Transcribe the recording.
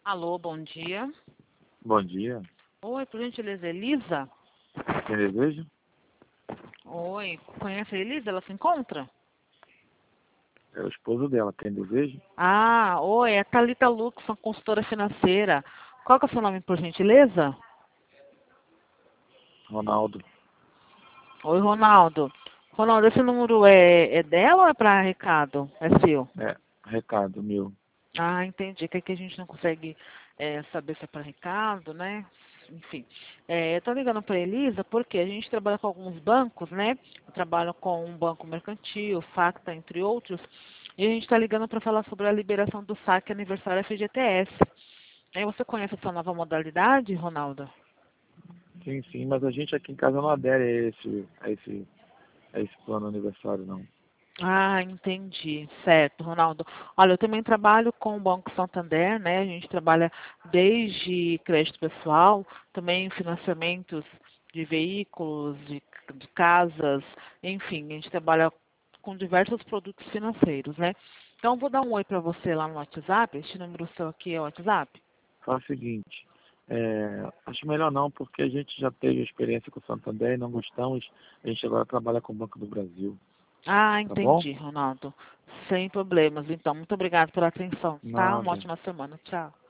Alô, bom dia. Bom dia. Oi, por gentileza, Elisa? Quem deseja? Oi, conhece a Elisa? Ela se encontra? É o esposo dela. Quem deseja? Ah, oi, é Thalita Lux, sou consultora financeira. Qual que é o seu nome, por gentileza? Ronaldo. Oi, Ronaldo. Ronaldo, esse número é dela ou é para recado? É seu? É, recado meu. Ah, entendi. Que aqui a gente não consegue saber se é para recado, né? Enfim. Eu tô ligando para Elisa porque a gente trabalha com alguns bancos, né? Eu trabalho com um banco mercantil, Facta, entre outros. E a gente está ligando para falar sobre a liberação do saque aniversário FGTS. Aí você conhece essa nova modalidade, Ronaldo? Sim, sim, mas a gente aqui em casa não adere a esse plano aniversário, não. Ah, entendi. Certo, Ronaldo. Olha, eu também trabalho com o Banco Santander, né? A gente trabalha desde crédito pessoal, também financiamentos de veículos, de casas, enfim, a gente trabalha com diversos produtos financeiros, né? Então, eu vou dar um oi para você lá no WhatsApp. Este número seu aqui é o WhatsApp? Faz o seguinte, acho melhor não, porque a gente já teve experiência com o Santander e não gostamos. A gente agora trabalha com o Banco do Brasil, Ah, tá bom? entendi, Ronaldo. Sem problemas. Então, muito obrigada pela atenção, tá? Uma Nada. ótima semana. Tchau.